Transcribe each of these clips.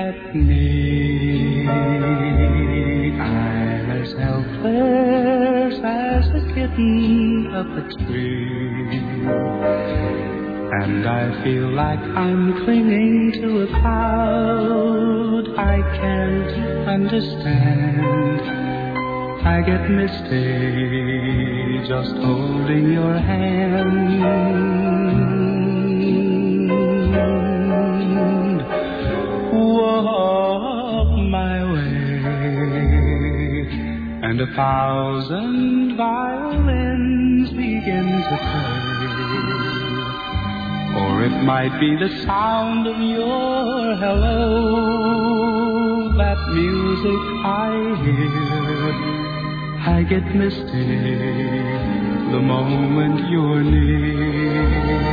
at me. I'm as helpless as a kitten up a tree, and I feel like I'm clinging to a cloud I can't understand. I get misty just holding your hand. Walk my way, and 1,000 violins begin to play. Or it might be the sound of your hello, that music I hear. I get misty the moment you're near.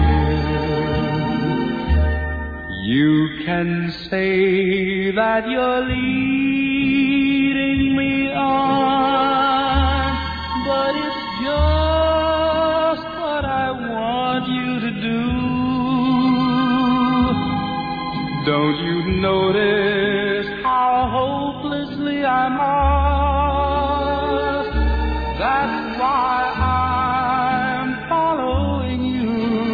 You can say that you're leading me on, but it's just what I want you to do. Don't you notice how hopelessly I'm lost? That's why I'm following you.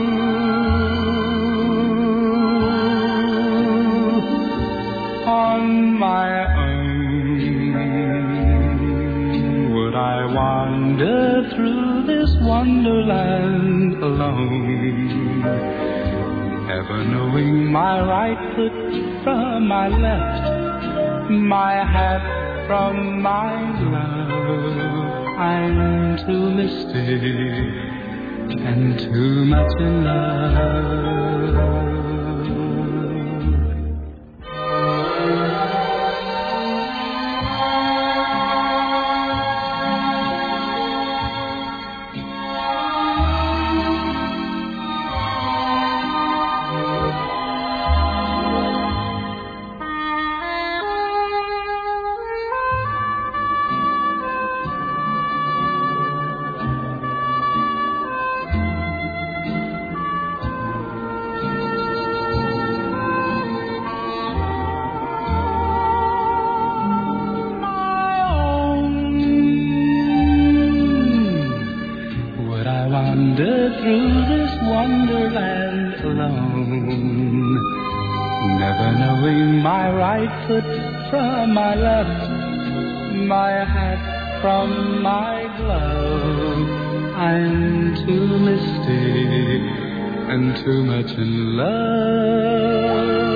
On my own, would I wander through this wonderland alone, ever knowing my right foot from my left, my hat from my glove? I'm too misty and too much in love. Wander through this wonderland alone, never knowing my right foot from my left, my hat from my glove. I'm too misty and too much in love.